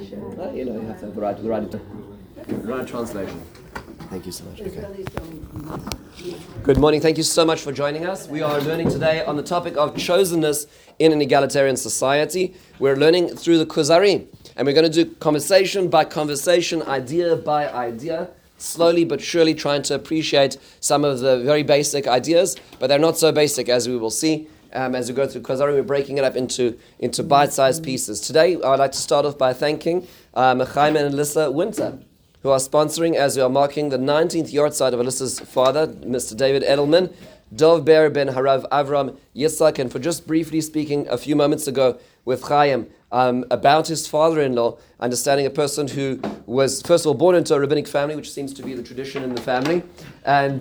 You have to have the right translation. Thank you so much. Okay. Good morning. Thank you so much for joining us. We are learning today on the topic of chosenness in an egalitarian society. We're learning through the Kuzari, and we're going to do conversation by conversation, idea by idea, slowly but surely trying to appreciate some of the very basic ideas, but they're not so basic as we will see. As we go through Kuzari, we're breaking it up into bite-sized pieces. Today, I would like to start off by thanking Chaim and Alyssa Winter, who are sponsoring as we are marking the 19th yahrzeit of Alyssa's father, Mr. David Edelman, Dov Ber ben Harav Avram Yitzhak, and for just briefly speaking a few moments ago with Chaim about his father-in-law, understanding a person who was first of all born into a rabbinic family, which seems to be the tradition in the family, and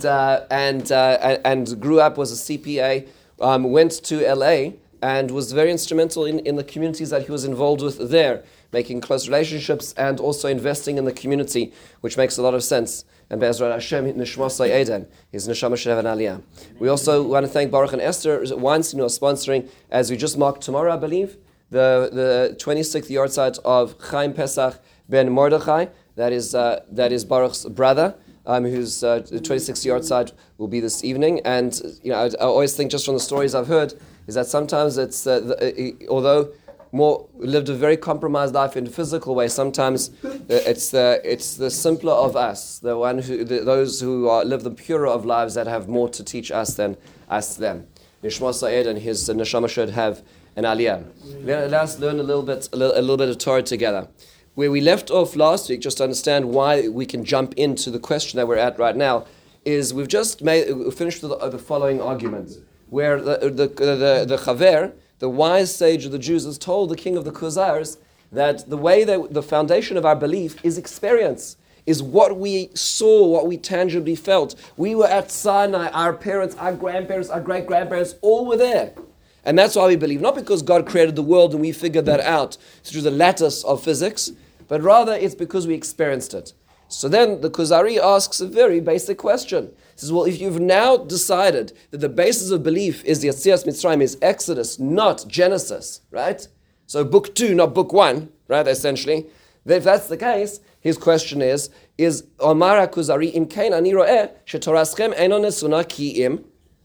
grew up, was a CPA, went to LA and was very instrumental in the communities that he was involved with there, making close relationships and also investing in the community, which makes a lot of sense. And Be'ezrat Hashem, Nishmasai Eden, his Neshama Shev and Aliyah. We also want to thank Baruch and Esther Weinstein, who are sponsoring, as we just marked tomorrow, I believe, the 26th yahrzeit of Chaim Pesach ben Mordechai. That is Baruch's brother, whose the 26th yahrzeit will be this evening. And I always think, just from the stories I've heard, is that sometimes it's although more lived a very compromised life in a physical way, sometimes it's the simpler of us, those who live the purer of lives, that have more to teach us than us them. Nishma Sa'ed and his neshama should have an aliyah. Let us learn a little bit of Torah together. Where we left off last week, just to understand why we can jump into the question that we're at right now, is we've just finished the following argument, where the Chaver, the wise sage of the Jews, has told the king of the Khuzars that the way that the foundation of our belief is experience, is what we saw, what we tangibly felt. We were at Sinai, our parents, our grandparents, our great-grandparents, all were there. And that's why we believe, not because God created the world and we figured that out through the lattice of physics, but rather it's because we experienced it. So then the Kuzari asks a very basic question. He says, well, if you've now decided that the basis of belief is the Yetzias Mitzrayim, is Exodus, not Genesis, right? So book 2, not book 1, right, essentially. Then if that's the case, his question is Omar Kuzari im kein ani ro'eh shetoraschem eino nesuna ki'im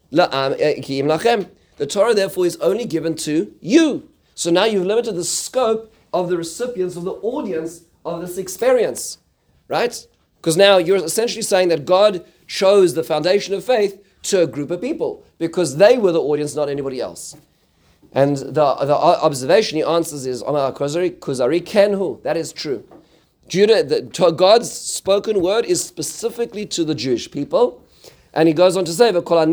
lachem. The Torah, therefore, is only given to you. So now you've limited the scope of the recipients, of the audience of this experience, right? Because now you're essentially saying that God chose the foundation of faith to a group of people because they were the audience, not anybody else. And the observation he answers is, Omar Kuzari kenhu. That is true. God's spoken word is specifically to the Jewish people. And he goes on to say,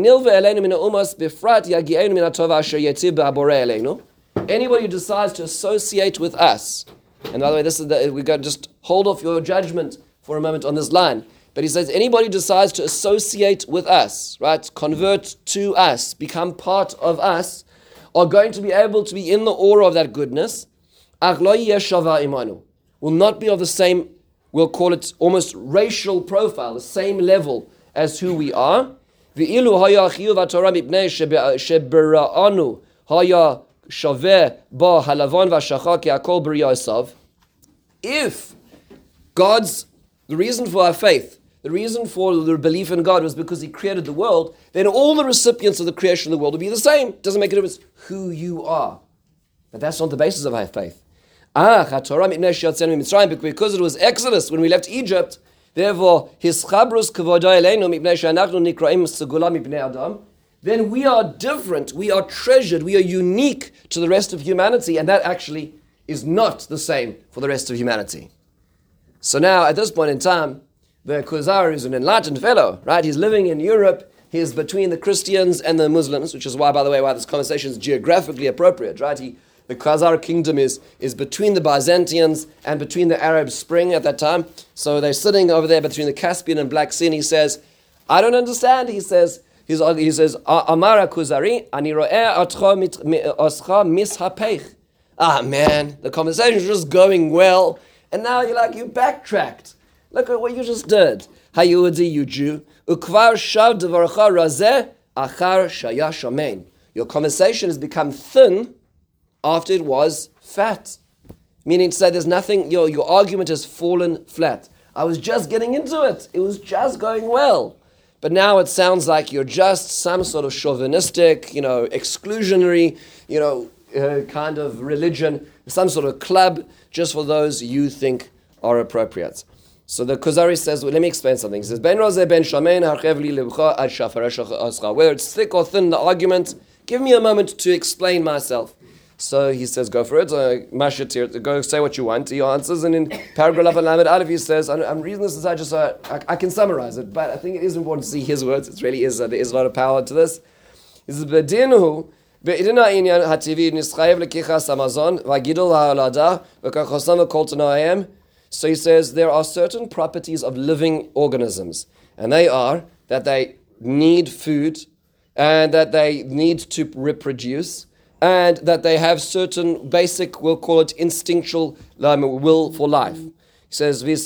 anybody who decides to associate with us, and by the way, this is we got to just hold off your judgment for a moment on this line. But he says, anybody who decides to associate with us, right, convert to us, become part of us, are going to be able to be in the aura of that goodness. Will not be of the same, we'll call it almost racial profile, the same level as who we are. If the reason for our faith, the reason for the belief in God was because He created the world, then all the recipients of the creation of the world will be the same. It doesn't make a difference who you are. But that's not the basis of our faith. Because it was Exodus when we left Egypt, therefore, his chabrus kavoda eleinu mipnei she'anachnu nikraim segula mipnei adam. Then we are different, we are treasured, we are unique to the rest of humanity, and that actually is not the same for the rest of humanity. So now, at this point in time, the Kuzari is an enlightened fellow, right? He's living in Europe. He's between the Christians and the Muslims, which is why, by the way, why this conversation is geographically appropriate, right? The Khazar kingdom is between the Byzantians and between the Arab Spring at that time. So they're sitting over there between the Caspian and Black Sea, and he says, I don't understand. He says, Amara Kuzari, ani ro'eh oscha mishapech. Ah, man, the conversation is just going well, and now you backtracked. Look at what you just did. Hayudi, you Jew. Ukvar shav devarcha razeh achar shaya shomein. Your conversation has become thin after it was fat. Meaning to say there's nothing, your argument has fallen flat. I was just getting into it. It was just going well. But now it sounds like you're just some sort of chauvinistic, exclusionary, kind of religion, some sort of club just for those you think are appropriate. So the Kuzari says, let me explain something. He says, Ben rozeh ben shamein harchev li libcha ad shafaresh ascha. Whether it's thick or thin, the argument, give me a moment to explain myself. So he says, go for it. Mashatir, go say what you want. He answers, and in paragraph Lamed Aleph, he says, I'm reading this aside just so I can summarize it, but I think it is important to see his words. It really is, there is a lot of power to this. He says, Bedinhu, be'idina inyan hativi nischayev lekichas amazon, v'gidol ha'olada, v'kachosam v'kol tanoayim. So he says, there are certain properties of living organisms, and they are that they need food, and that they need to reproduce, and that they have certain basic, we'll call it instinctual will for life. He says, and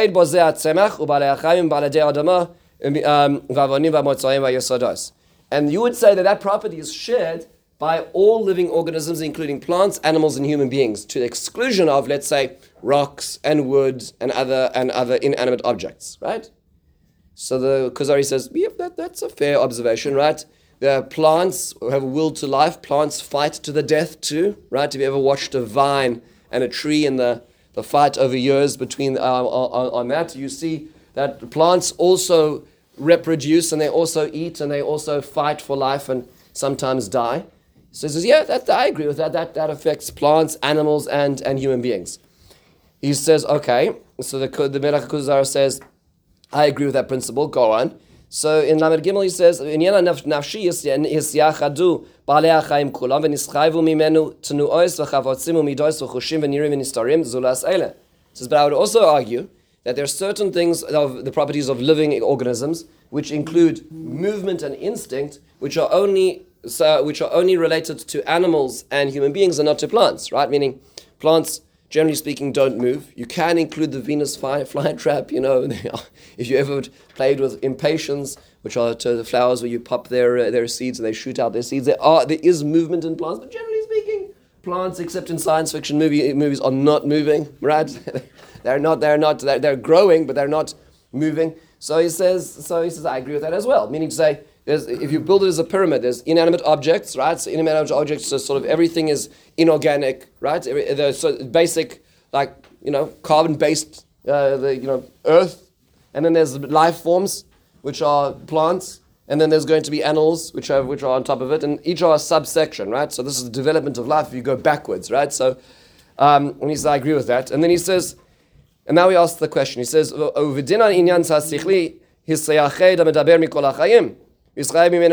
you would say that property is shared by all living organisms, including plants, animals, and human beings, to the exclusion of, let's say, rocks and wood and other inanimate objects, right? So the Kuzari says, that's a fair observation, right? The plants have a will to life. Plants fight to the death too, right? Have you ever watched a vine and a tree and the fight over years between on that? You see that plants also reproduce, and they also eat, and they also fight for life and sometimes die. So he says, that I agree with that. That affects plants, animals, and human beings. He says, okay. So the Melech Kuzar says, I agree with that principle. Go on. So in Lamed Gimel he says, "Inyana nafshi yisyachadu baalei hachayim kulam v'nischayvu mimenu tenuos v'chavotzim umidos v'chushim v'nirim v'nistarim zulas eile." Says, but I would also argue that there are certain things of the properties of living organisms which include movement and instinct, which are only related to animals and human beings and not to plants. Right? Meaning, plants, generally speaking, don't move. You can include the Venus flytrap, if you ever played with impatiens, which are to the flowers where you pop their seeds and they shoot out their seeds. There is movement in plants, but generally speaking, plants, except in science fiction movies, are not moving, right? They're growing, but they're not moving. So he says, I agree with that as well. Meaning to say, if you build it as a pyramid, there's inanimate objects, right? So inanimate objects, so sort of everything is inorganic, right? So basic, carbon-based, earth, and then there's life forms, which are plants, and then there's going to be animals, which are on top of it, and each are a subsection, right? So this is the development of life if you go backwards, right? So when he says, I agree with that, and then he says, and now he asks the question. He says, "Uvidinan inyan sasichli hisayached medaber mikol hachayim." And then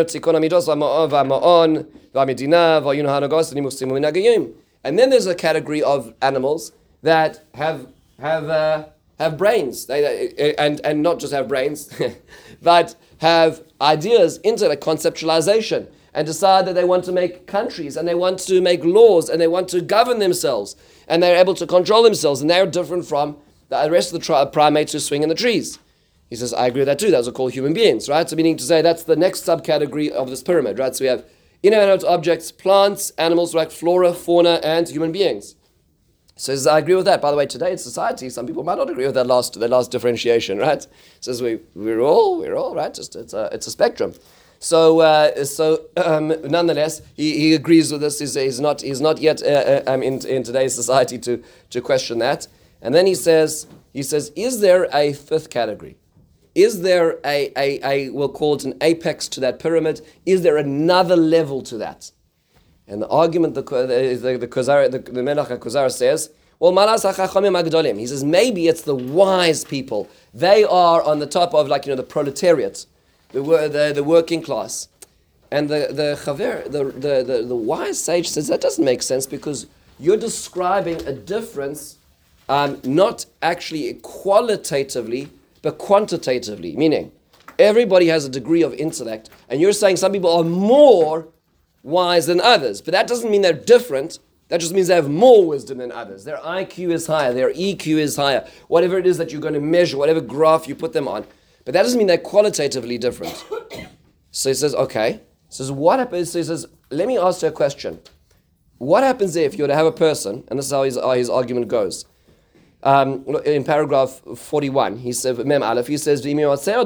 there's a category of animals that have brains, and not just have brains, but have ideas, intellect, conceptualization, and decide that they want to make countries, and they want to make laws, and they want to govern themselves, and they're able to control themselves, and they're different from the rest of the primates who swing in the trees. He says, I agree with that too. Those are called human beings, right? So meaning to say that's the next subcategory of this pyramid, right? So we have inanimate objects, plants, animals, right? Flora, fauna, and human beings. So he says, I agree with that. By the way, today in society, some people might not agree with that last differentiation, right? He says we're all right. Just it's a spectrum. So nonetheless, he agrees with this. He's not yet in today's society to question that. And then he says, is there a fifth category? Is there we'll call it an apex to that pyramid? Is there another level to that? And the argument, the Melech Kuzar says, well, Malas HaChachamim HaGedolim. He says, maybe it's the wise people. They are on the top of, the proletariat, the working class. And the wise sage says, that doesn't make sense because you're describing a difference, not actually qualitatively, but quantitatively, meaning everybody has a degree of intellect, and you're saying some people are more wise than others, but that doesn't mean they're different. That just means they have more wisdom than others. Their IQ is higher, their EQ is higher, whatever it is that you're going to measure, whatever graph you put them on. But that doesn't mean they're qualitatively different. So he says, okay. He says, what happens? So he says, let me ask you a question. what happens if you were to have a person, and this is how his argument goes. In paragraph 41, he says, Mem Aleph, he says, let's say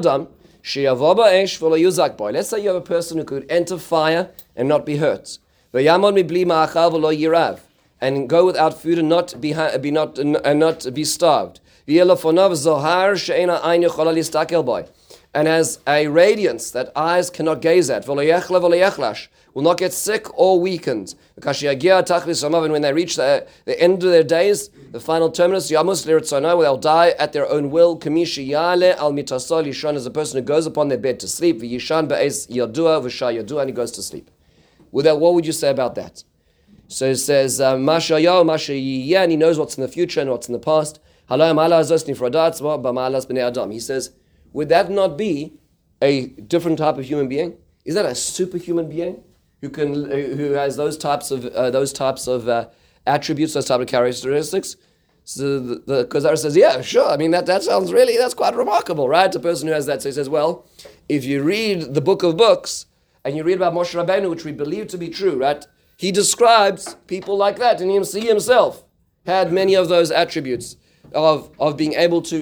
you have a person who could enter fire and not be hurt. And go without food and not be starved. And has a radiance that eyes cannot gaze at. Will not get sick or weakened. And when they reach the end of their days, the final terminus, where they'll die at their own will. As a person who goes upon their bed to sleep, and he goes to sleep. What would you say about that? So it says, and he knows what's in the future and what's in the past. He says, would that not be a different type of human being? Is that a superhuman being who has those types of attributes, those type of characteristics? So the Kuzari says, yeah, sure. I mean, that sounds that's quite remarkable, right? A person who has that. So he says, well, if you read the book of books and you read about Moshe Rabbeinu, which we believe to be true, right? He describes people like that, and he himself had many of those attributes of being able to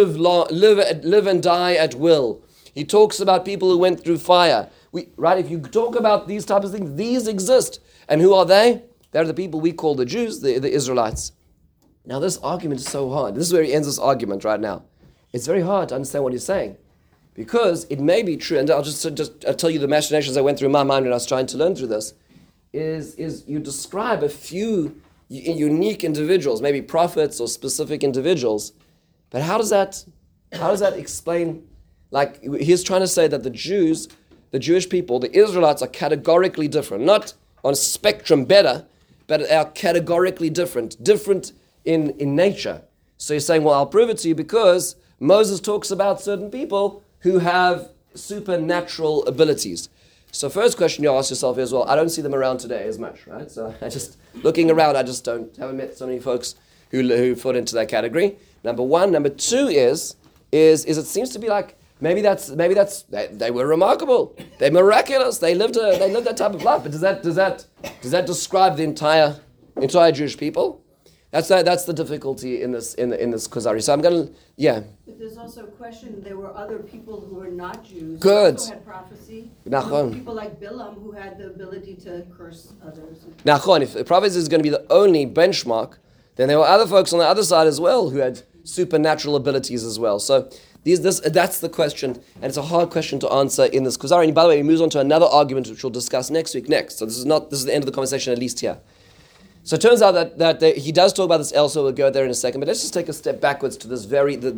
live and die at will. He talks about people who went through fire. If you talk about these types of things, these exist. And who are they? They're the people we call the Jews, the Israelites. Now this argument is so hard. This is where he ends this argument right now. It's very hard to understand what he's saying. Because it may be true, and I'll just tell you the machinations that went through my mind when I was trying to learn through this, is you describe a few unique individuals, maybe prophets or specific individuals, but how does that explain? Like, he's trying to say that the Jews, the Jewish people, the Israelites are categorically different, not on a spectrum better, but are categorically different in nature. So he's saying, well, I'll prove it to you because Moses talks about certain people who have supernatural abilities. So first question you ask yourself is, well, I don't see them around today as much, right? So looking around, I just haven't met so many folks who fall into that category. Number one. Number two is it seems to be like maybe they were remarkable, they're miraculous, they lived that type of life. But does that describe the entire Jewish people? That's the difficulty in this Kuzari. So I'm gonna But there's also a question. There were other people who were not Jews. Good. Who also had prophecy. Nachon. People like Bilam who had the ability to curse others. Nachon. If the prophecy is going to be the only benchmark, then there were other folks on the other side as well who had supernatural abilities as well. So that's the question, and it's a hard question to answer in this Kuzari. And by the way, he moves on to another argument which we'll discuss next week. So this is the end of the conversation, at least here. So it turns out that he does talk about this elsewhere. We'll go there in a second. But let's just take a step backwards to this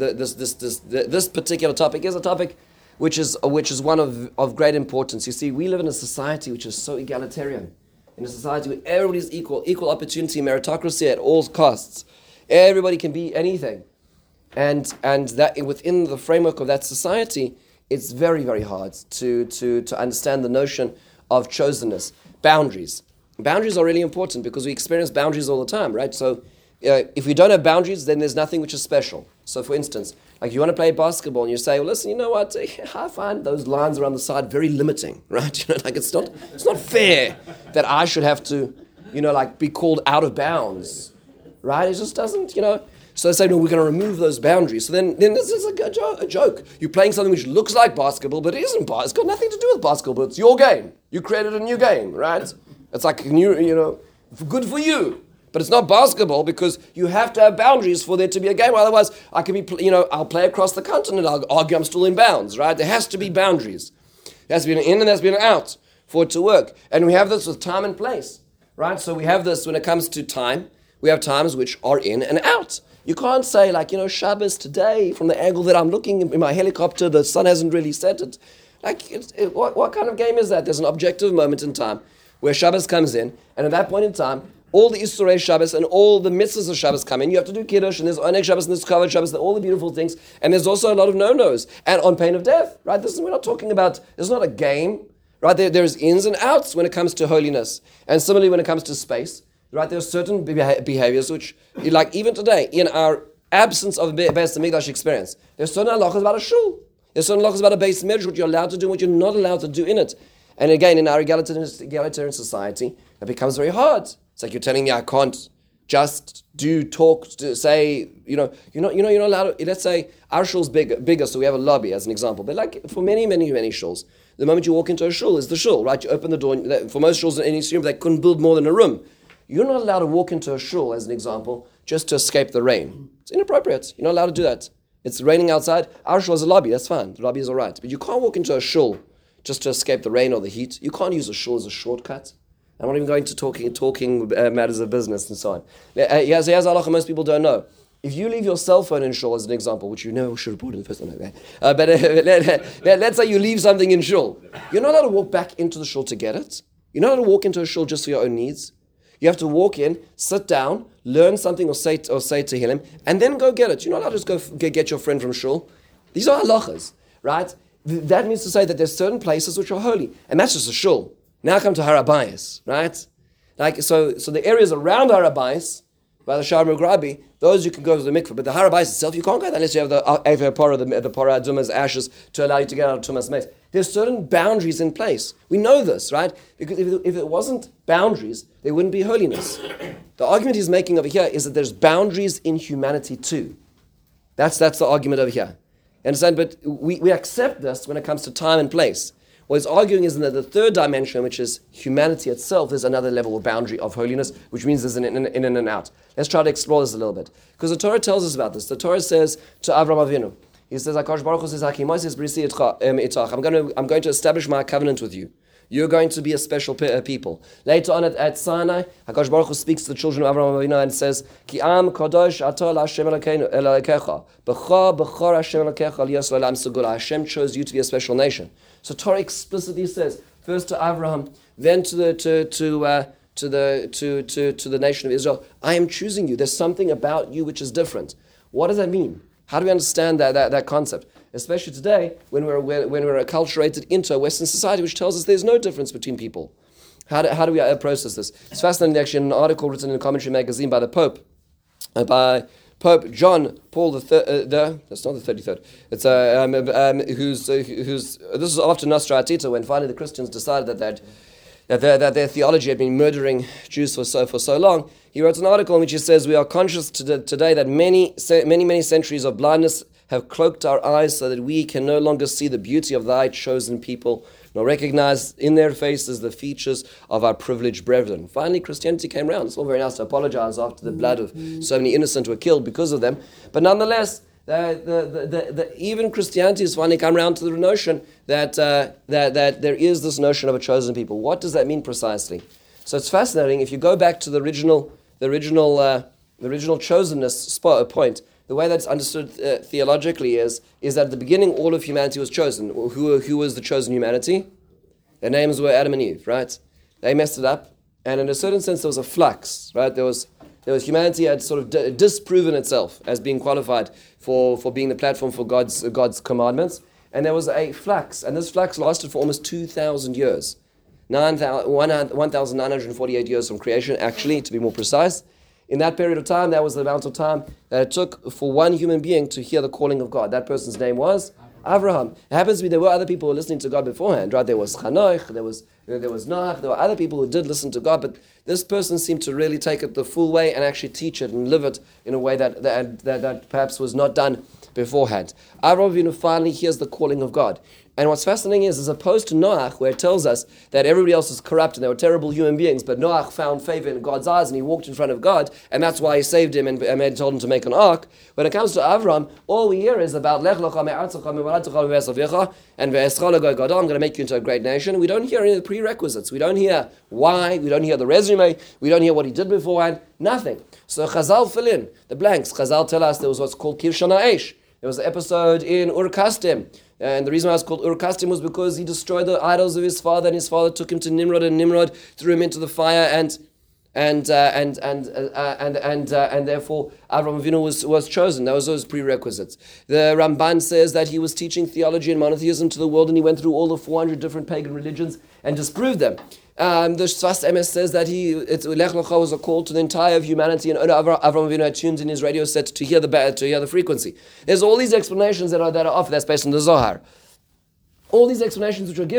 this particular topic. Is a topic which is one of great importance. You see, we live in a society which is so egalitarian, in a society where everybody's equal opportunity, meritocracy at all costs. Everybody can be anything, and that within the framework of that society, it's very, very hard to understand the notion of chosenness, boundaries. Boundaries are really important because we experience boundaries all the time, right? So if we don't have boundaries, then there's nothing which is special. So for instance, like you want to play basketball and you say, well, listen, you know what? I find those lines around the side very limiting, right? It's not fair that I should have to, be called out of bounds, right? It just doesn't, So they say, no, we're going to remove those boundaries. So then this is a joke. You're playing something which looks like basketball, but it isn't basketball. It's got nothing to do with basketball. It's your game. You created a new game, right? It's like good for you. But it's not basketball because you have to have boundaries for there to be a game. Otherwise, I can be, I'll play across the continent. I'll argue I'm still in bounds, right? There has to be boundaries. There has to be an in and there has to be an out for it to work. And we have this with time and place, right? So we have this when it comes to time. We have times which are in and out. You can't say Shabbos today, from the angle that I'm looking in my helicopter, the sun hasn't really set. What kind of game is that? There's an objective moment in time where Shabbos comes in, and at that point in time, all the Isurei Shabbos and all the mitzvahs of Shabbos come in. You have to do Kiddush, and there's Oneg Shabbos, and there's Kavod Shabbos, and all the beautiful things, and there's also a lot of no-nos, and on pain of death, right? We're not talking about, it's not a game, right? There's ins and outs when it comes to holiness, and similarly when it comes to space, right? There's certain behaviors which, like even today, in our absence of a Beis Hamikdash experience, there's certain halachas about a shul, there's certain halachas about a Beis Medrash, what you're allowed to do, what you're not allowed to do in it. And again, in our egalitarian society, it becomes very hard. It's like you're telling me I can't just say, you're not allowed to, let's say our shul's bigger, so we have a lobby as an example. But like for many, many, many shuls, the moment you walk into a shul is the shul, right? You open the door, for most shuls in Eastern Europe, they couldn't build more than a room. You're not allowed to walk into a shul, as an example, just to escape the rain. It's inappropriate. You're not allowed to do that. It's raining outside. Our shul is a lobby, that's fine. The lobby is all right. But you can't walk into a shul just to escape the rain or the heat. You can't use a shul as a shortcut. I'm not even going to talking matters of business and so on. Here's halacha most people don't know. If you leave your cell phone in shul, as an example, which you never should report in the first one, let's say you leave something in shul. You're not allowed to walk back into the shul to get it. You're not allowed to walk into a shul just for your own needs. You have to walk in, sit down, learn something or say Tehillim, and then go get it. You're not allowed to just go get your friend from shul. These are halachas, right? That means to say that there's certain places which are holy, and that's just a shul. Now come to Har HaBayis, right? Like so the areas around Har HaBayis, by the Sha'ar Mugrabi, those you can go to the mikveh, but the Har HaBayis itself you can't go there unless you have the parah, the parah aduma's ashes to allow you to get out of Tumas Meis. There's certain boundaries in place. We know this, right? Because if it wasn't boundaries, there wouldn't be holiness. The argument he's making over here is that there's boundaries in humanity too. That's the argument over here. You understand? But we accept this when it comes to time and place. What he's arguing is that the third dimension, which is humanity itself, is another level or boundary of holiness, which means there's an in and out. Let's try to explore this a little bit. Because the Torah tells us about this. The Torah says to Avraham Avinu, he says, HaKadosh Baruch Hu says, I'm going to establish my covenant with you. You're going to be a special people. Later on at Sinai, HaKadosh Baruch Hu speaks to the children of Avraham Avinu and says, Ki am kadosh atah Hashem Elokecha. B'chor Hashem Elokecha liyos l'olam segula. Hashem chose you to be a special nation. So Torah explicitly says, first to Avraham, then to the nation of Israel, I am choosing you. There's something about you which is different. What does that mean? How do we understand that concept? Especially today, when we're acculturated into a Western society which tells us there's no difference between people. How do we process this? It's fascinating, actually, in an article written in a commentary magazine by the Pope, by Pope John Paul III. That's not the 33rd. It's who's this is after Nostra Aetate, when finally the Christians decided that their theology had been murdering Jews for so long. He wrote an article in which he says, we are conscious today that many centuries of blindness have cloaked our eyes so that we can no longer see the beauty of thy chosen people, nor recognize in their faces the features of our privileged brethren. Finally, Christianity came around. It's all very nice to apologize after the blood of so many innocent were killed because of them. But nonetheless, even Christianity has finally come around to the notion that there is this notion of a chosen people. What does that mean precisely? So it's fascinating. If you go back to the original chosenness point, the way that's understood theologically is that at the beginning all of humanity was chosen. Who was the chosen humanity? Their names were Adam and Eve, right? They messed it up, and in a certain sense there was a flux, right? There was humanity had sort of disproven itself as being qualified for being the platform for God's commandments, and there was a flux, and this flux lasted for almost 2,000 years. 1,948 years from creation, actually, to be more precise. In that period of time, that was the amount of time that it took for one human being to hear the calling of God. That person's name was Avraham. It happens to be there were other people who were listening to God beforehand, right? There was Chanoch, there was Noach, there were other people who did listen to God, but this person seemed to really take it the full way and actually teach it and live it in a way that perhaps was not done beforehand. Avraham Avinu finally hears the calling of God. And what's fascinating is, as opposed to Noach, where it tells us that everybody else is corrupt and they were terrible human beings, but Noach found favor in God's eyes and he walked in front of God, and that's why he saved him and told him to make an ark. When it comes to Avram, all we hear is about Lech lecha me'artzecha me'moladtecha me'esavecha and ve'escha legoy gadol, I'm going to make you into a great nation. We don't hear any of the prerequisites. We don't hear why. We don't hear the resume. We don't hear what he did beforehand. Nothing. So Chazal fill in the blanks. Chazal tell us there was what's called Kirshon HaEsh. There was an episode in Ur Kasdim. And the reason why it's called Ur Kasdim was because he destroyed the idols of his father, and his father took him to Nimrod, and Nimrod threw him into the fire, and therefore Avraham Avinu was chosen. That was those prerequisites. The Ramban says that he was teaching theology and monotheism to the world, and he went through all the 400 different pagan religions and disproved them. The Sfas Emes says that Lech Lecha was a call to the entire of humanity, and Avraham Avinu had tuned in his radio set to hear the frequency. There's all these explanations that are offered. That's based on the Zohar. All these explanations which are given,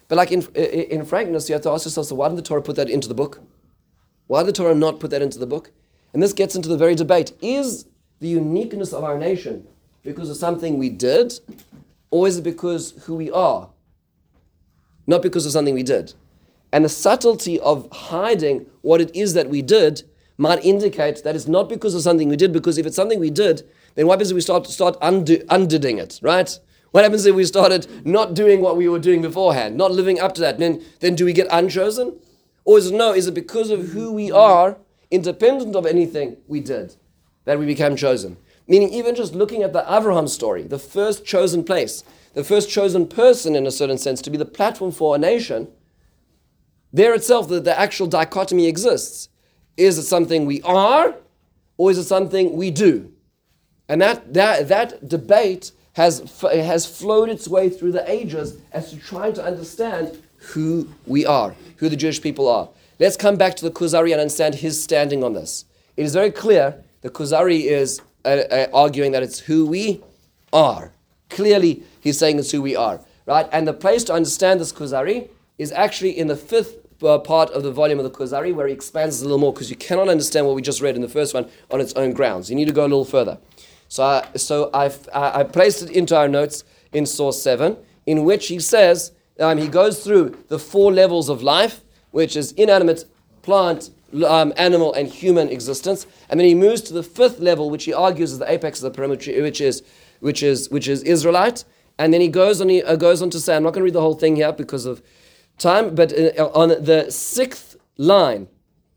But like in frankness, you have to ask yourself, so why didn't the Torah put that into the book? Why did the Torah not put that into the book? And this gets into the very debate. Is the uniqueness of our nation because of something we did, or is it because who we are? Not because of something we did. And the subtlety of hiding what it is that we did might indicate that it's not because of something we did, because if it's something we did, then what happens if we start undoing it, right? What happens if we started not doing what we were doing beforehand, not living up to that? Then do we get unchosen? Or is it because of who we are, independent of anything we did, that we became chosen? Meaning even just looking at the Avraham story, the first chosen place, the first chosen person in a certain sense to be the platform for a nation, there itself the actual dichotomy exists. Is it something we are, or is it something we do? And that debate has flowed its way through the ages as to trying to understand who we are, who the Jewish people are. Let's come back to the Kuzari and understand his standing on this. It is very clear the Kuzari is arguing that it's who we are. Clearly, he's saying it's who we are, right? And the place to understand this Kuzari is actually in the fifth part of the volume of the Kuzari, where he expands a little more, because you cannot understand what we just read in the first one on its own grounds. You need to go a little further. So I placed it into our notes in source 7, in which he says, he goes through the 4 levels of life, which is inanimate, plant, animal, and human existence, and then he moves to the 5th level, which he argues is the apex of the pyramid, which is Israelite, and then he goes on to say, I'm not going to read the whole thing here because of time, but on the 6th line,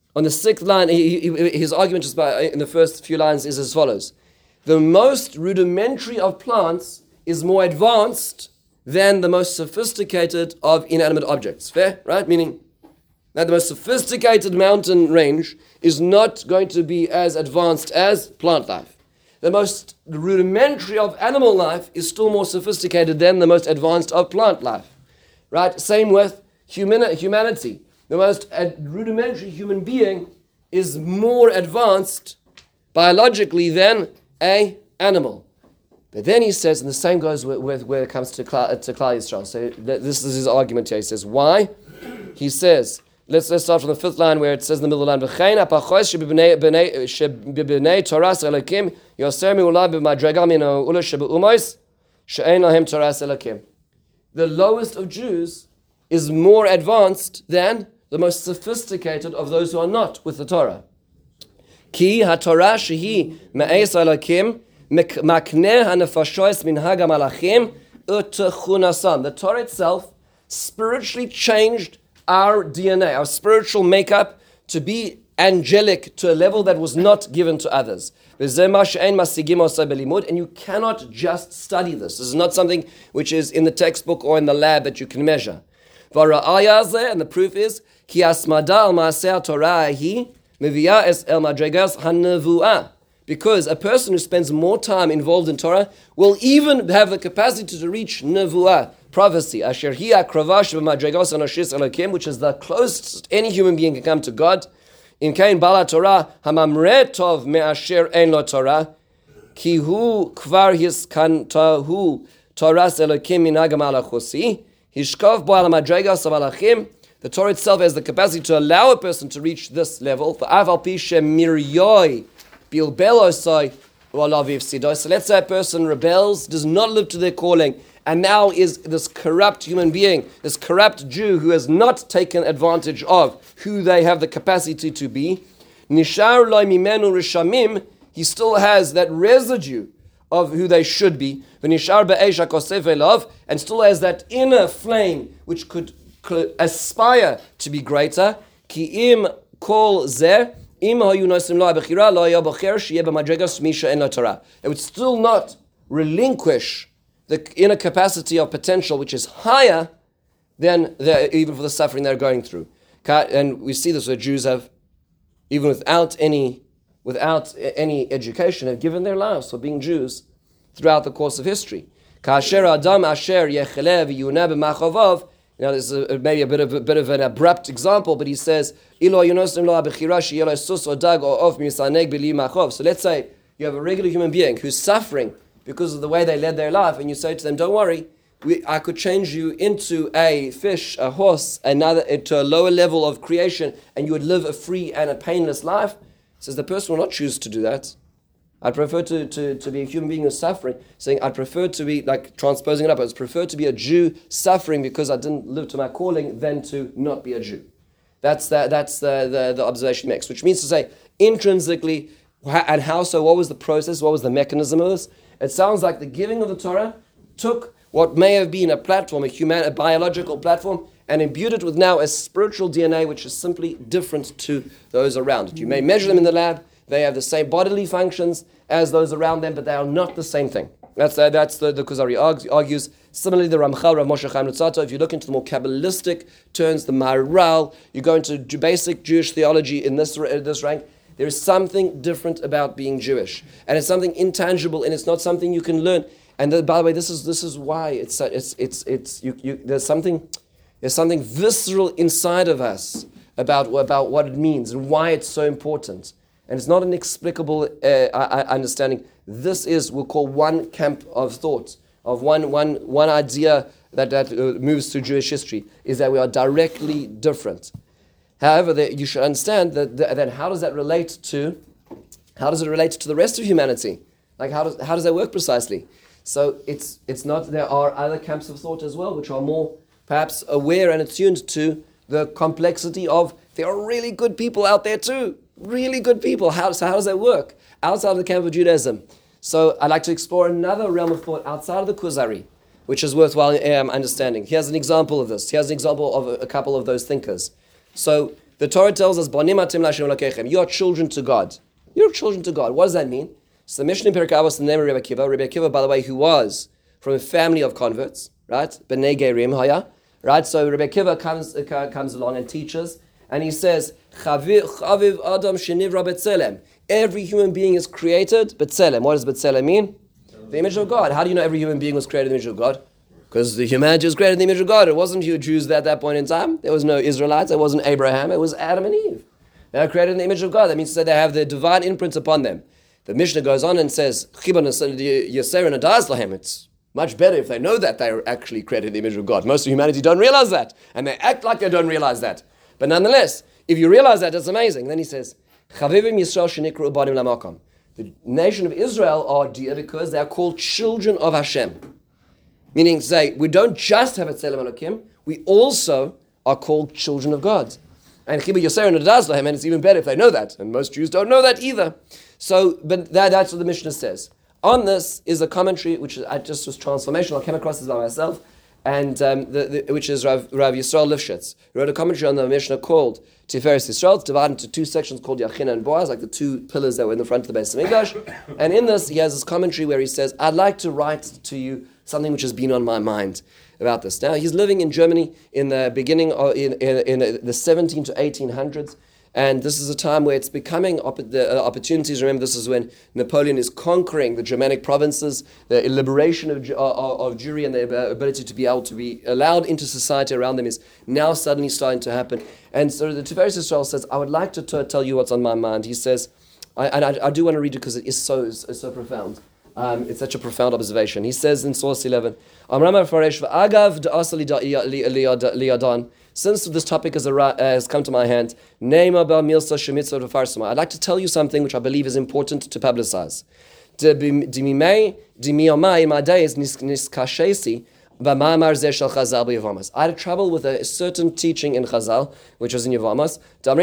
his argument just in the first few lines is as follows: the most rudimentary of plants is more advanced than the most sophisticated of inanimate objects. Fair, right? Meaning that the most sophisticated mountain range is not going to be as advanced as plant life. The most rudimentary of animal life is still more sophisticated than the most advanced of plant life. Right? Same with humanity. The most rudimentary human being is more advanced biologically than an animal. But then he says, and the same goes with where it comes to Klal Yisrael. So this is his argument here. He says, why? He says, let's start from the 5th line where it says in the middle of the line, "V'chein ha'pachos sheb'bnei Toras Elokim yoser me'ula b'madrega min ha'ula shebe'umois she'ein lahem Toras Elokim." The lowest of Jews is more advanced than the most sophisticated of those who are not with the Torah. Ki ha'Torah shehi me'es Elokim makneh ha'nefashos minhag ha'malachim u'techunasam. The Torah itself spiritually changed our DNA, our spiritual makeup, to be angelic to a level that was not given to others. And you cannot just study this. This is not something which is in the textbook or in the lab that you can measure. And the proof is, because a person who spends more time involved in Torah will even have the capacity to reach nevuah, prophecy, which is the closest any human being can come to God. In Kain Bala Torah, Hamamre Tov Me'asher Ein Lo Torah, Ki Hu Kvar Hiskantahu Toras Elokim Minhag Malachusi, Hishkov Bo Al Madregas Amalachim. The Torah itself has the capacity to allow a person to reach this level. So let's say a person rebels, does not live to their calling, and now is this corrupt human being, this corrupt Jew who has not taken advantage of who they have the capacity to be. Nishar loy mimenu rishamim, he still has that residue of who they should be. V'nishar be'esh hakosef elav, and still has that inner flame which could aspire to be greater. Ki im kol zeh, im hayu nosim lo ha'bechira lo haya bocher sheyeh b'madregas misha en lo Torah. It would still not relinquish the inner capacity of potential, which is higher than even for the suffering they're going through. And we see this where Jews have, even without any education, have given their lives for being Jews throughout the course of history. Kasher Adam Asher Yecheleh v'yuneh b'machavav. Now, this is maybe a bit of an abrupt example, but he says, "Ilo yunosim lo ha'bechira sheyeh lo sus o dag o of misaneg b'li machov." So let's say you have a regular human being who's suffering because of the way they led their life, and you say to them, don't worry, I could change you into a fish, a horse, into a lower level of creation, and you would live a free and a painless life. He says the person will not choose to do that. I'd prefer to be a human being who's suffering, saying I'd prefer to be, like transposing it up, I'd prefer to be a Jew suffering because I didn't live to my calling than to not be a Jew. That's the observation he makes, which means to say, intrinsically, and how so, what was the process, what was the mechanism of this? It sounds like the giving of the Torah took what may have been a platform, a biological platform, and imbued it with now a spiritual DNA which is simply different to those around it. You may measure them in the lab, they have the same bodily functions as those around them, but they are not the same thing. That's the Kuzari argues. Similarly, the Ramchal, Rav Moshe Chaim Luzzatto, if you look into the more Kabbalistic terms, the Maharal, you go into basic Jewish theology in this rank, there is something different about being Jewish. And it's something intangible, and it's not something you can learn. And by the way, this is why there's something visceral inside of us about what it means and why it's so important. And it's not an explicable understanding. This is, we'll call, one camp of thought, of one idea that moves through Jewish history, is that we are directly different. However, you should understand that how does that relate to the rest of humanity? Like how does that work precisely? So it's not. There are other camps of thought as well, which are more perhaps aware and attuned to the complexity of there are really good people out there too. Really good people. How does that work? Outside of the camp of Judaism. So I'd like to explore another realm of thought outside of the Kuzari, which is worthwhile understanding. Here's an example of this. Here's an example of a couple of those thinkers. So the Torah tells us, you are children to God. You're children to God. What does that mean? So the Mishnah in Perek Avos, the name of Rebbe Akiva. Rebbe Akiva, by the way, who was from a family of converts, right? B'nei Gerim Haya, right? So Rebbe Akiva comes along and teaches, and he says, Chaviv Adam Shenivra B'Tselem. Every human being is created B'Tselem. What does B'Tselem mean? The image of God. How do you know every human being was created in the image of God? Because the humanity was created in the image of God. It wasn't you Jews at that point in time. There was no Israelites. It wasn't Abraham. It was Adam and Eve. They are created in the image of God. That means that they have the divine imprint upon them. The Mishnah goes on and says, it's much better if they know that they are actually created in the image of God. Most of humanity don't realize that. And they act like they don't realize that. But nonetheless, if you realize that, it's amazing. Then he says, the nation of Israel are dear because they are called children of Hashem. Meaning to say, we don't just have a Tzelem Elokim, we also are called children of God. And Chiba Yosef and Adaz, and it's even better if they know that. And most Jews don't know that either. So, but that's what the Mishnah says. On this is a commentary, which just was transformational. I came across this by myself, and which is Rav Yisrael Lifshitz. He wrote a commentary on the Mishnah called Tiferes Yisrael. It's divided into two sections called Yachin and Boaz, like the two pillars that were in the front of the Beis Hamikdash. And in this, he has this commentary where he says, I'd like to write to you something which has been on my mind about this. Now, he's living in Germany in the beginning of in the 17 to 1800s, and this is a time where it's becoming opportunities. Remember, this is when Napoleon is conquering the Germanic provinces, the liberation of Jewry and the ability to be able to be allowed into society around them is now suddenly starting to happen. And so the Tiferes Yisrael says, I would like to tell you what's on my mind. He says, I do want to read it because it is so profound. It's such a profound observation. He says in source 11, since this topic has come to my hand, I'd like to tell you something which I believe is important to publicize. In my days, I had trouble with a certain teaching in Chazal, which was in Yevamos.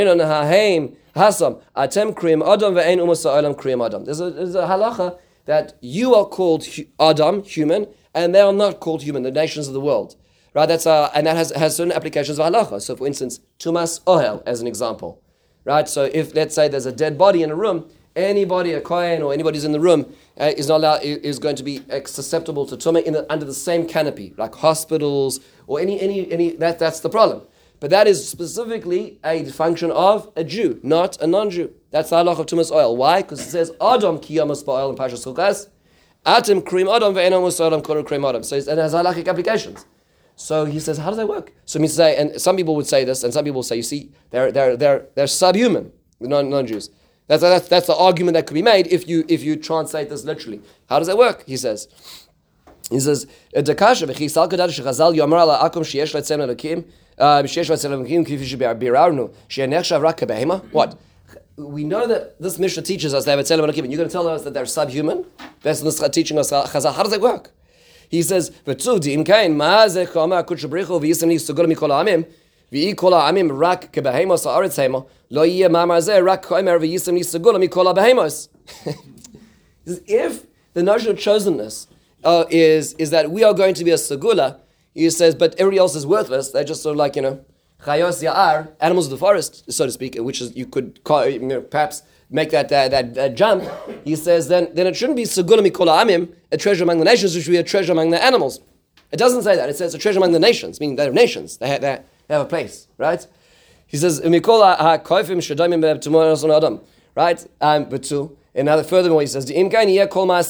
There's a halacha that you are called Adam, human, and they are not called human, the nations of the world. Right? And that has certain applications of halacha. So, for instance, Tumas Ohel, as an example. Right? So, if, let's say, there's a dead body in a room, anybody, a kohen or anybody who's in the room, is not allowed, is going to be susceptible to tumah under the same canopy, like hospitals or any. That's the problem. But that is specifically a function of a Jew, not a non-Jew. That's the halach of Tumas Oil. Why? Because it says Adam ki yamas ba'oil in Parshas Chukas, Atem krim Adam ve'enam u'sa'olam koru krim Adam. So it has halachic applications. So he says, how does that work? So me say, and some people would say this, and some people say, you see, they're subhuman, the non-Jews. That's the argument that could be made if you translate this literally. How does that work? He says, He says, "Dekasha v'chisal kadad shechazal yomar ala akum sheyesh letzem lelokim sheyesh letzem lelokim kifi shebirarnu sheyenechshav rak kebehema." What? We know that this Mishnah teaches us they have a tzelem lelokim, and you're going to tell us that they're subhuman. Based on this teaching us Chazal, how does that work? He says, "V'tzuv di'im kain ma'azeh chama kutshabrichu v'yisem nisugol mikol ha'amim v'i kol ha'amim rak kebehema sa'aretz hema lo yiyeh ma'amar zeh rak koimer v'yisem nisugol mikol ha'behemos." If the notion of chosenness is that we are going to be a segula, he says, but everybody else is worthless. They're just sort of like, chayos ya'ar, animals of the forest, so to speak, which is, you could call, perhaps make that jump. He says, then it shouldn't be segula mikol ha'amim, a treasure among the nations, it should be a treasure among the animals. It doesn't say that. It says a treasure among the nations, meaning they're nations. They have a place, right? He says, mikol ha'koifim shadamim b'tumor adam, right? But two. And now furthermore, he says, you're saying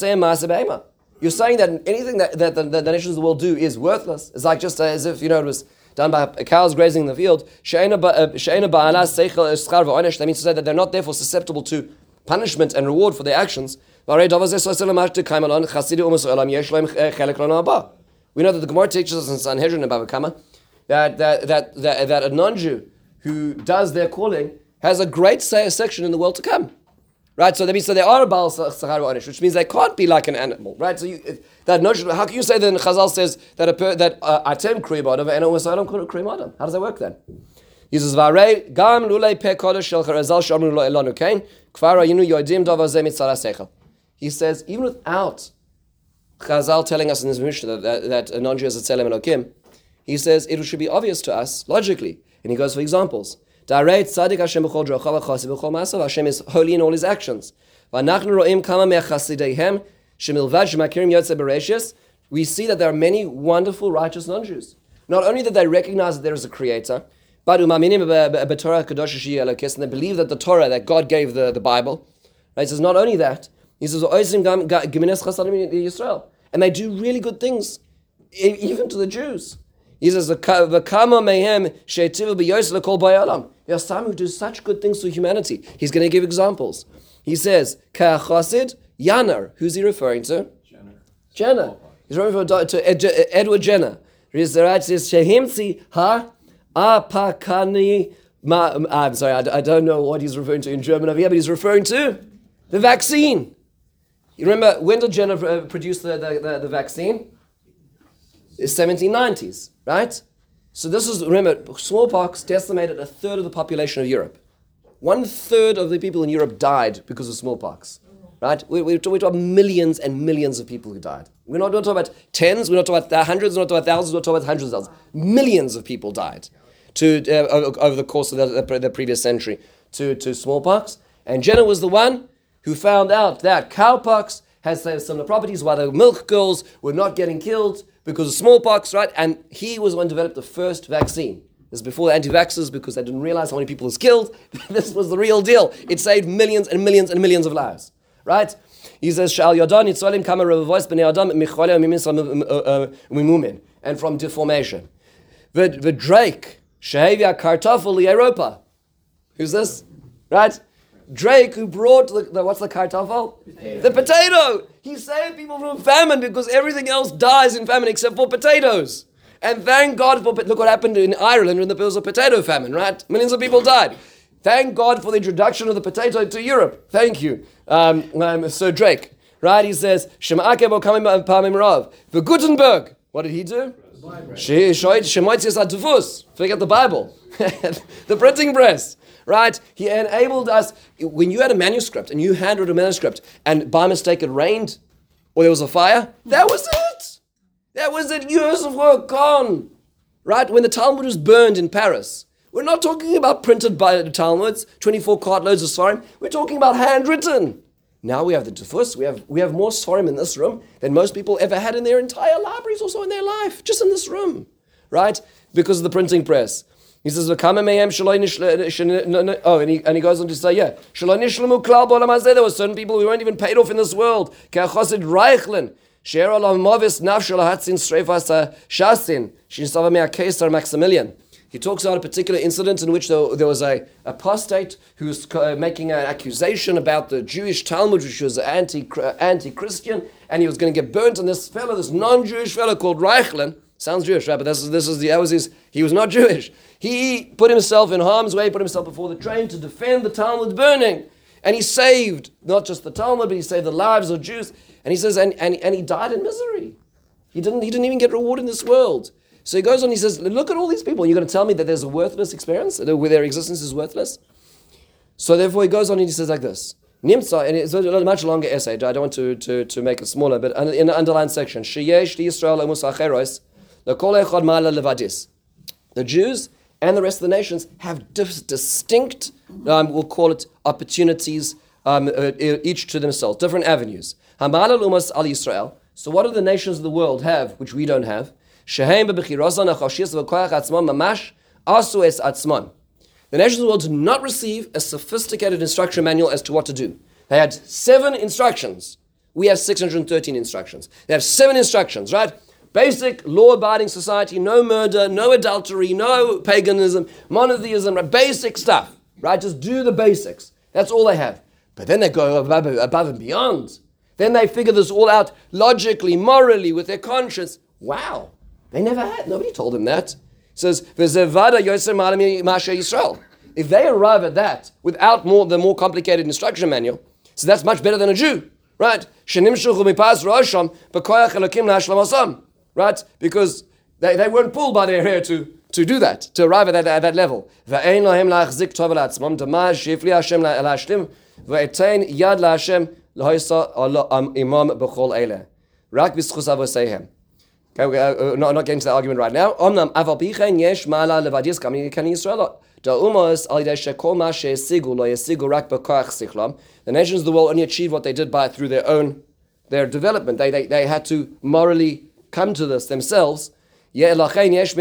that anything that the nations of the world do is worthless. It's like just as if, it was done by cows grazing in the field. That means to say that they're not therefore susceptible to punishment and reward for their actions. We know that the Gemara teaches us in Sanhedrin and Bava Kama that a non-Jew who does their calling has a great section in the world to come. Right, so that means they are a Baal Sachar V'Onish, which means they can't be like an animal, right? So that notion, how can you say that Chazal says that Atem Kriyim Adam and Omasadam Kriyim Adam? How does that work then? He says, "V'arei gam lulei peh kodesh shel Charazal shamru lo elanu kain kfar hayinu yodim davar zeh mitzara sechel." He says, even without Chazal telling us in this Mishnah that a non-Jew is a tzelem elokim, he says it should be obvious to us logically, and he goes for examples. Hashem is holy in all his actions. We see that there are many wonderful righteous non-Jews. Not only that they recognize that there is a creator, but and they believe that the Torah that God gave the Bible. Right? He says not only that, he says and they do really good things, even to the Jews. He says, there are some who do such good things to humanity. He's going to give examples. He says, Ka'achasid Yanar. Who's he referring to? Jenner. He's referring to Edward Jenner. He says, Shehimtzi ha apakani. I'm sorry, I don't know what he's referring to in German over here, but he's referring to the vaccine. You remember, when did Jenner produce the vaccine? The 1790s, right? So this is, remember, smallpox decimated a third of the population of Europe. 1/3 of the people in Europe died because of smallpox, right? We're talking about millions and millions of people who died. We're not talking about tens, we're not talking about hundreds, we're not talking about thousands, we're talking about hundreds of thousands. Millions of people died over the course of the previous century to smallpox. And Jenner was the one who found out that cowpox has similar properties, while the milk girls were not getting killed because of smallpox, right? And he was the one who developed the first vaccine. This is before the anti-vaxxers, because they didn't realize how many people was killed. This was the real deal. It saved millions and millions and millions of lives, right? He says, "Shal Yodan Yitzolim Kama Revois Bnei Adam Michole Mimumin," and from deformation. The Drake Shehevia Kartoffel Europa. Who's this? Right? Drake, who brought what's the kartoffel? The potato. He saved people from famine because everything else dies in famine except for potatoes. And thank God for, look what happened in Ireland when there was a potato famine, right? Millions of people died. Thank God for the introduction of the potato to Europe. Thank you, Sir Drake. Right? He says, Shema'ake bo kamim pamim rav. For Gutenberg, what did he do? Forget the Bible. The printing press. Right? He enabled us. When you had a manuscript and you handwrote a manuscript and by mistake it rained or there was a fire, that was it. That was it. Years of work gone. Right? When the Talmud was burned in Paris, we're not talking about printed by the Talmuds, 24 cartloads of Sfarim. We're talking about handwritten. Now we have the Tefus. We have more Sfarim in this room than most people ever had in their entire libraries, also in their life, just in this room. Right? Because of the printing press. He says, and he goes on to say, yeah, there were certain people who weren't even paid off in this world. Maximilian. He talks about a particular incident in which there was a apostate who was making an accusation about the Jewish Talmud, which was anti-Christian, and he was going to get burnt. And this non-Jewish fellow called Reichlin, sounds Jewish, right? But he was not Jewish. He put himself in harm's way, put himself before the train to defend the Talmud burning. And he saved not just the Talmud, but he saved the lives of Jews. And he says, and he died in misery. He didn't even get reward in this world. So he goes on, he says, look at all these people. You're going to tell me that there's a worthless experience, where their existence is worthless? So therefore he goes on and he says like this. Nimtza, and it's a much longer essay. I don't want to make it smaller, but in the underlined section, Sheyesh Yisrael Umus Acheros, L'kol echad ma'ala levadis. The Jews and the rest of the nations have distinct, we'll call it opportunities, each to themselves, different avenues. Hama'ala Umus al Yisrael. So what do the nations of the world have, which we don't have? The nations of the world did not receive a sophisticated instruction manual as to what to do. They had 7 instructions. We have 613 instructions. They have 7 instructions, right? Basic law-abiding society, no murder, no adultery, no paganism, monotheism, right? Basic stuff, right? Just do the basics. That's all they have. But then they go above and beyond. Then they figure this all out logically, morally, with their conscience. Wow. They never had. Nobody told them that. It says, if they arrive at that without the more complicated instruction manual, so that's much better than a Jew, right? Right? Because they weren't pulled by their hair to do that, to arrive at that level. Okay, I'm not getting to the argument right now. The nations of the world only achieved what they did through their development. They had to morally come to this themselves. But we have many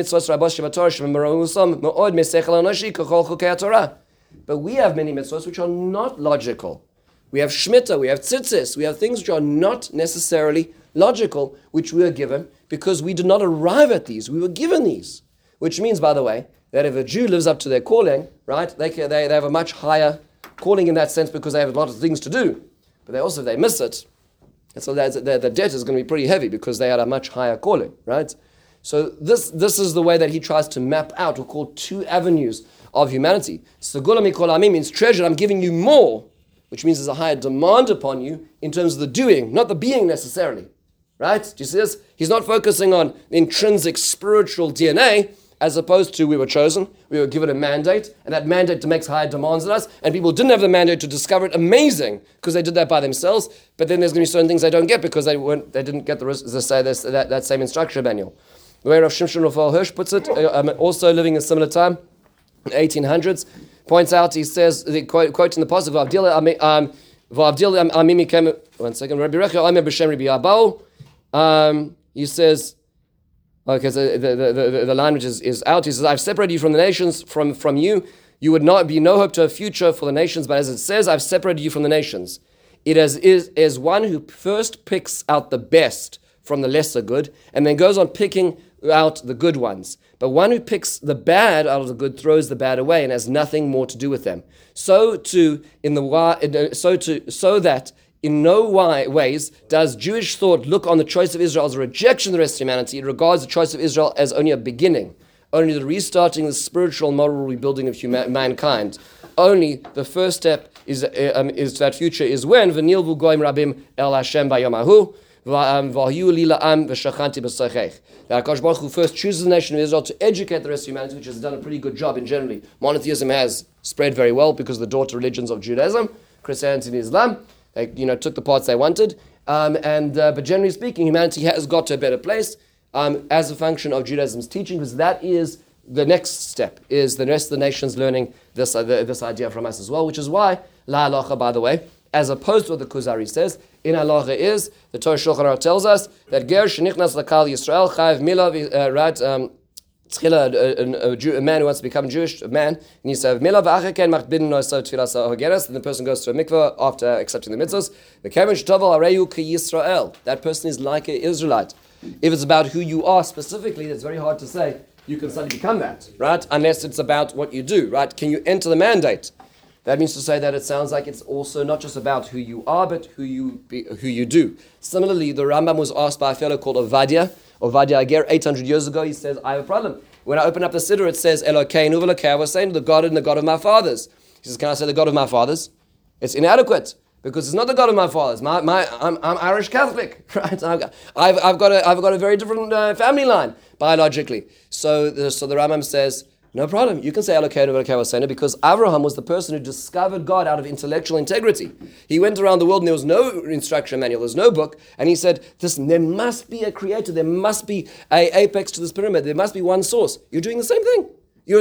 mitzvahs which are not logical. We have shmita, we have tzitzis, we have things which are not necessarily logical, which we are given because we did not arrive at these. We were given these. Which means, by the way, that if a Jew lives up to their calling, right, they have a much higher calling in that sense because they have a lot of things to do. But if they miss it, so the debt is going to be pretty heavy because they had a much higher calling, right? So this is the way that he tries to map out, we'll call 2 avenues of humanity. Segula mikol amim means treasure, I'm giving you more, which means there's a higher demand upon you in terms of the doing, not the being necessarily. Right? Do you see this? He's not focusing on intrinsic spiritual DNA, as opposed to we were chosen, we were given a mandate, and that mandate makes higher demands on us, and people didn't have the mandate to discover it. Amazing, because they did that by themselves, but then there's going to be certain things they don't get because they didn't get that same instruction manual. The way Rav Shimshon Raphael Hirsch puts it, also living in a similar time, 1800s, points out, he says, quoting the pasuk, one second, Rabbi Rechel Omer b'shem Rabbi Abau. He says, okay, so the line which is out, he says, I've separated you from the nations, from you. You would not be no hope to a future for the nations, but as it says, I've separated you from the nations. It is one who first picks out the best from the lesser good, and then goes on picking out the good ones. But one who picks the bad out of the good throws the bad away and has nothing more to do with them. So that in no ways does Jewish thought look on the choice of Israel as a rejection of the rest of humanity. It regards the choice of Israel as only a beginning, only the restarting the spiritual and moral rebuilding of mankind. Only the first step is that future is when v'nilvu goyim rabim el Hashem b'yomahu v'ahiu li la'am v'shachanti b'sachech. That HaKadosh Baruch Hu first chooses the nation of Israel to educate the rest of humanity, which has done a pretty good job in generally. Monotheism has spread very well because of the daughter religions of Judaism, Christianity and Islam. They took the parts they wanted. But generally speaking, humanity has got to a better place as a function of Judaism's teaching, because that is the next step, is the rest of the nations learning this idea from us as well, which is why La Halacha, by the way, as opposed to what the Kuzari says, in Halacha is, the Torah Shulchan Aruch tells us that Ger Shenichnas Lakal Yisrael Chayav Milav a man who wants to become a Jewish man needs to have milah v'achaken machbidin no'aseh tefillah ha'geras, and the person goes to a mikveh after accepting the mitzvahs. The kevish tavel areyu ki Yisrael. That person is like an Israelite. If it's about who you are specifically, it's very hard to say. you can suddenly become that, right? Unless it's about what you do, right? Can you enter the mandate? That means to say that it sounds like it's also not just about who you are, but who you do. Similarly, the Rambam was asked by a fellow called Ovadia Ager, 800 years ago. He says, I have a problem. When I open up the Siddur, it says, Elokeinu v'Elokei, I was saying the God and the God of my fathers. He says, can I say the God of my fathers? It's inadequate, because it's not the God of my fathers. I'm Irish Catholic, right? I've got a very different family line, biologically. So the Rambam says, no problem. You can say Elokeinu v'Elokei Avosseinu, because Avraham was the person who discovered God out of intellectual integrity. He went around the world and there was no instruction manual, there was no book, and he said, there must be a creator, there must be an apex to this pyramid, there must be one source. You're doing the same thing. You're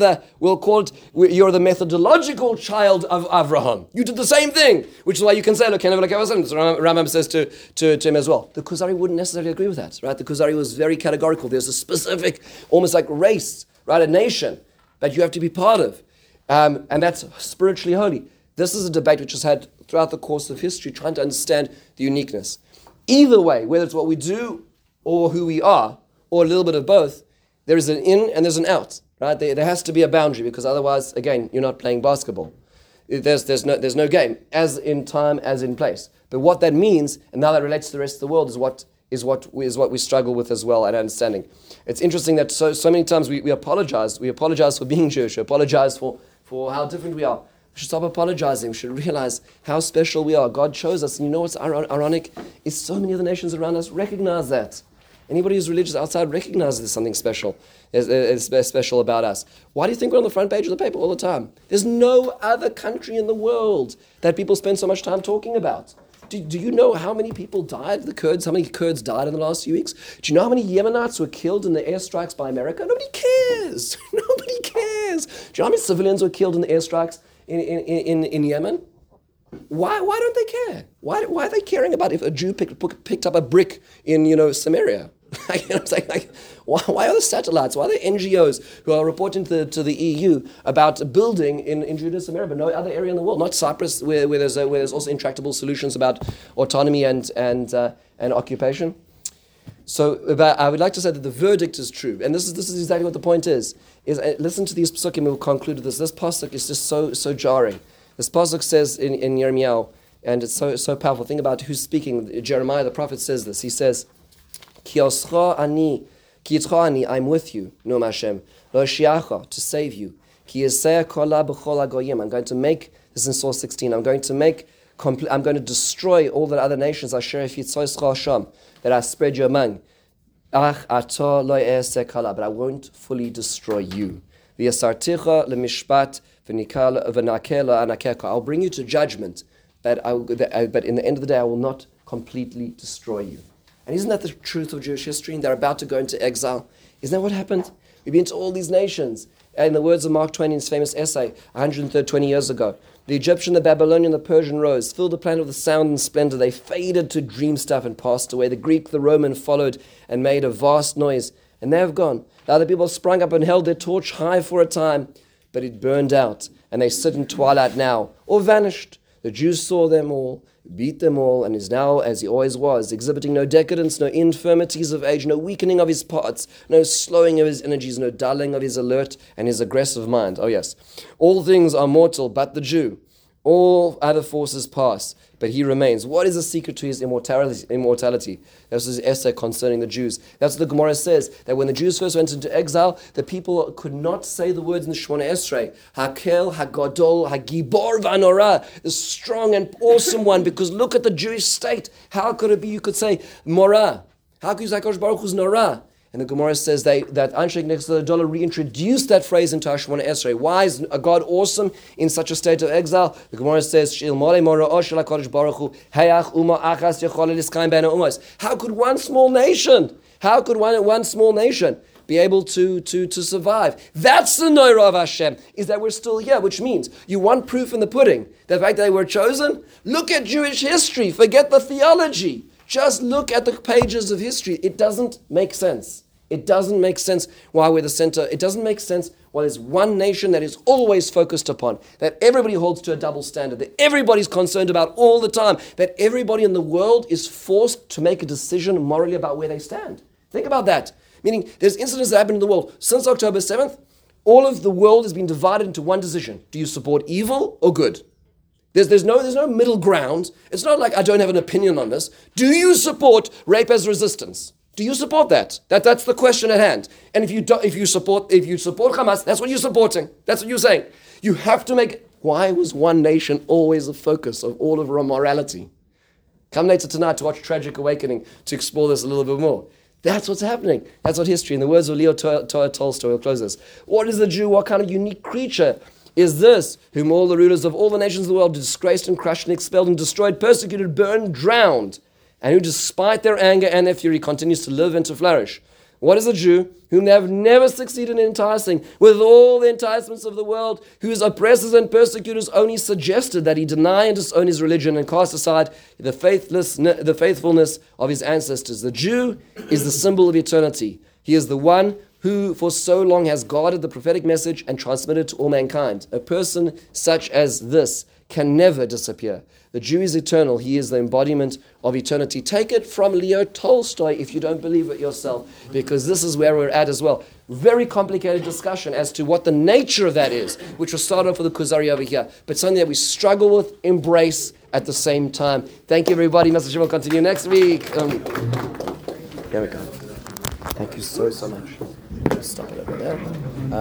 the methodological child of Avraham. You did the same thing, which is why you can say Elokeinu v'Elokei Avosseinu. So Rambam says to him as well. The Kuzari wouldn't necessarily agree with that, right? The Kuzari was very categorical. There's a specific, almost like race, right, a nation that you have to be part of. And that's spiritually holy. This is a debate which has had throughout the course of history, trying to understand the uniqueness. Either way, whether it's what we do or who we are, or a little bit of both, there is an in and there's an out. Right? There has to be a boundary, because otherwise, again, you're not playing basketball. There's no game, as in time, as in place. But what that means, and how that relates to the rest of the world, is what we struggle with as well, and understanding. It's interesting that so many times we apologize. We apologize for being Jewish. We apologize for how different we are. We should stop apologizing. We should realize how special we are. God chose us. And you know what's ironic? Is so many of the nations around us recognize that. Anybody who's religious outside recognizes there's something special. Is special about us. Why do you think we're on the front page of the paper all the time? There's no other country in the world that people spend so much time talking about. Do you know how many people died, the Kurds? How many Kurds died in the last few weeks? Do you know how many Yemenites were killed in the airstrikes by America? Nobody cares. Nobody cares. Do you know how many civilians were killed in the airstrikes in Yemen? Why don't they care? Why are they caring about if a Jew picked up a brick in Samaria? Why are the satellites? Why are the NGOs who are reporting to the EU about building in Judea and Samaria, but no other area in the world, not Cyprus, where there's also intractable solutions about autonomy and occupation? So, I would like to say that the verdict is true, and this is exactly what the point is. Listen to these psukim. We'll conclude with this. This pasuk is just so jarring. This pasuk says in Yirmiyahu, and it's so powerful. Think about who's speaking. Jeremiah, the prophet, says this. He says, Ki yitcha ani, I'm with you, Nom Hashem, lo shiacha, to save you. Ki yiseh kola b'chol hagoyim. I'm going to make, this is in Surah 16, I'm going to destroy all the other nations, asher yitzoscha Hashem, that I spread you among. Ach ato lo e'eseh kala, but I won't fully destroy you. V'yasarticha le'mishpat v'nakel anakeka. I'll bring you to judgment, but in the end of the day, I will not completely destroy you. And isn't that the truth of Jewish history? And they're about to go into exile. Isn't that what happened? We've been to all these nations. And in the words of Mark Twain in his famous essay, 120 years ago, the Egyptian, the Babylonian, the Persian rose, filled the planet with the sound and splendor. They faded to dream stuff and passed away. The Greek, the Roman followed and made a vast noise. And they have gone. The other people sprung up and held their torch high for a time, but it burned out. And they sit in twilight now, or vanished. The Jews saw them all, beat them all, and is now, as he always was, exhibiting no decadence, no infirmities of age, no weakening of his parts, no slowing of his energies, no dulling of his alert and his aggressive mind. Oh yes, all things are mortal but the Jew. All other forces pass, but he remains. What is the secret to his immortality? That's his essay concerning the Jews. That's what the Gemara says, that when the Jews first went into exile, the people could not say the words in the Shemona Esrei, Hakel, Hagadol, Hagibor Vanora, the strong and awesome one, because look at the Jewish state. How could it be you could say Morah? How could you say HaKadosh Baruch Hu's Norah? And the Gemara says that Anshe Knesset reintroduced that phrase into Shemona Esrei. Why is a God awesome in such a state of exile? The Gemara says, how could one small nation be able to survive? That's the Noira of Hashem, is that we're still here, which means you want proof in the pudding. The fact that they were chosen? Look at Jewish history. Forget the theology. Just look at the pages of history. It doesn't make sense. It doesn't make sense why we're the center. It doesn't make sense why there's one nation that is always focused upon, that everybody holds to a double standard, that everybody's concerned about all the time, that everybody in the world is forced to make a decision morally about where they stand. Think about that. Meaning, there's incidents that happen in the world. Since October 7th, all of the world has been divided into one decision. Do you support evil or good? There's no middle ground. It's not like I don't have an opinion on this. Do you support rape as resistance? Do you support that? That's the question at hand. And if you support Hamas, that's what you're supporting. That's what you're saying. You have to make. Why was one nation always the focus of all of our morality? Come later tonight to watch Tragic Awakening to explore this a little bit more. That's what's happening. That's what history. In the words of Leo Tolstoy, we'll close this. What is the Jew? What kind of unique creature is this, whom all the rulers of all the nations of the world disgraced and crushed and expelled and destroyed, persecuted, burned, drowned, and who despite their anger and their fury continues to live and to flourish? What is a Jew whom they have never succeeded in enticing with all the enticements of the world, whose oppressors and persecutors only suggested that he deny and disown his religion and cast aside the faithfulness of his ancestors? The Jew is the symbol of eternity. He is the one who for so long has guarded the prophetic message and transmitted to all mankind. A person such as this can never disappear. The Jew is eternal. He is the embodiment of eternity. Take it from Leo Tolstoy if you don't believe it yourself, because this is where we're at as well. Very complicated discussion as to what the nature of that is, which was started off with the Kuzari over here, but something that we struggle with, embrace at the same time. Thank you, everybody. Message will continue next week. Here we go. Thank you so much. Stop it over there.